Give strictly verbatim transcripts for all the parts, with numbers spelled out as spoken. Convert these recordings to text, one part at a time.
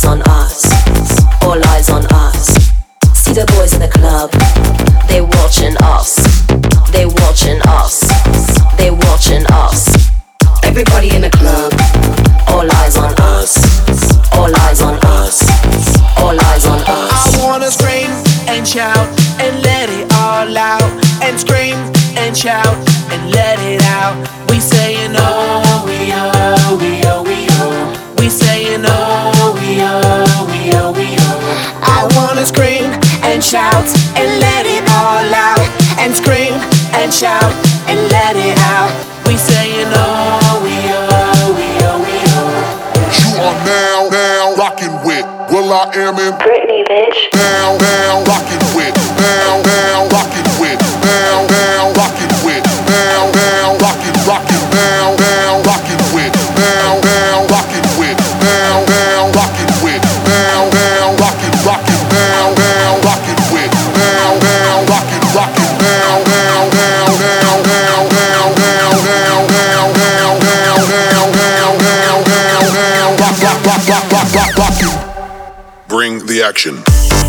on us, all eyes on us. See the boys in the club, they watching us, they watching us, they watching us. Everybody in the club, all eyes on us, all eyes on us, all eyes on us. I wanna scream and shout and let it all out, and scream and shout and let it out. We saying oh, we oh, we oh, we oh. We saying oh, we oh, we oh, we oh. I wanna scream and shout and let it all out, and scream and shout and let it out. We saying oh, we oh, we oh, we oh. You are now, now rocking with Will I Am in Britney, bitch. Now, now rocking with, now, now rocking with, now, now rocking with, now, now rocking, rocking, now, now rocking with, now, now rocking with, now, now rocking with, now, now rocking, rocking, now, now rocking with, now, now rocking, rocking, now, now, now, now, now, now, now, now, now, now, now, now, now, now, now, now, rock, rock, rock, rock, rock, rock, rocking. Bring the action.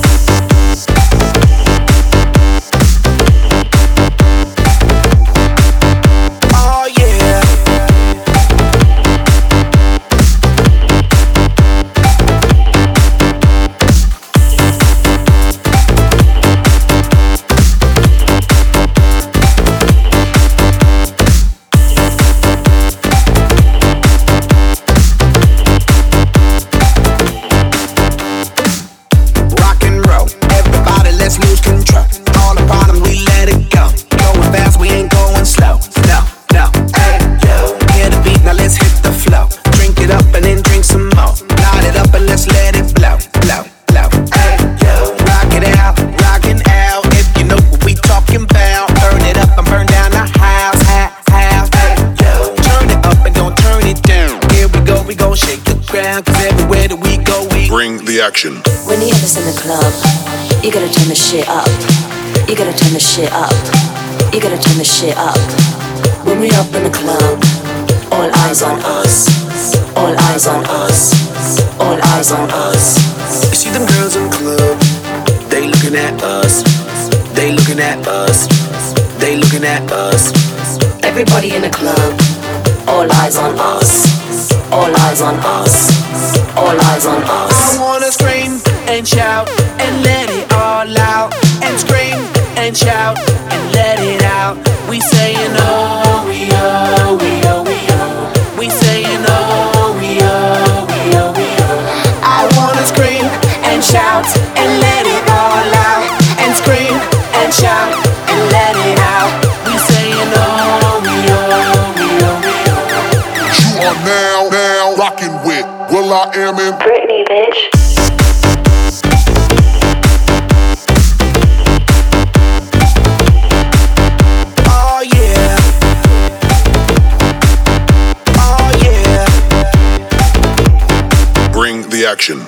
Action. When you have this in the club, you gotta turn the shit up. You gotta turn the shit up. You gotta turn the shit up. When we up in the club, all eyes on us. All eyes on us. All eyes on us. You see them girls in the club, they looking at us. They looking at us. They looking at us. Everybody in the club, all eyes on us. All eyes on us. All eyes on us. I wanna scream and shout and let it all out, and scream and shout and let it out. We saying oh, we oh, we oh, we oh. We saying oh, we oh, we oh, we oh. I wanna scream and shout and let it all out, and scream and shout and let it out. We saying oh, we oh, we oh, we oh. You are now, now rocking with Will I Am in Britney, bitch. Oh yeah. Oh yeah. Bring the action.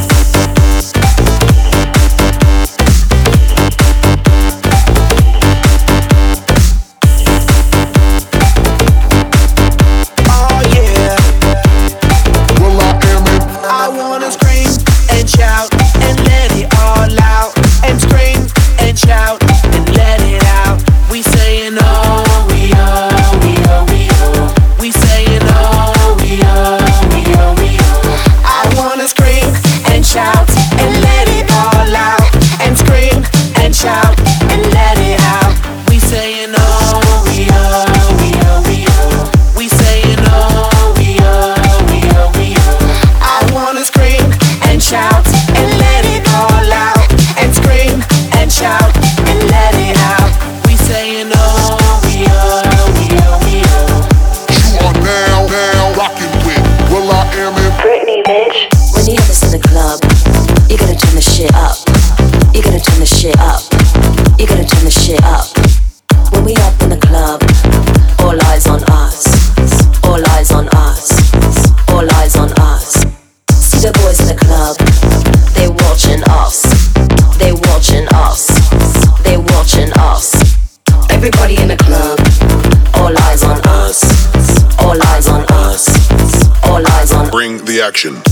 Shout and let it all out, and scream and shout and let it out. We saying oh, we oh, we oh, we oh. We saying oh, we oh, we oh, we oh. I wanna scream and shout and let it all out, and scream and shout and let it out. We saying oh, we oh, we oh, we oh. We saying oh, we oh, we oh, we oh. I wanna scream and shout and let it all out, and scream and shout and let it out. We saying oh, we oh, we oh, we oh. You are now, now rocking with Will I Am in Britney, bitch. When you have this in the club, you gotta turn the shit up. You gotta turn the shit up. You gotta turn the shit up. When we up in the club, all eyes on us. All eyes on us. All eyes on us. See the boys in the club, they watching us. They watching us. They watching us. Everybody in the club, all eyes on us. All eyes on us. All eyes on. Bring the action.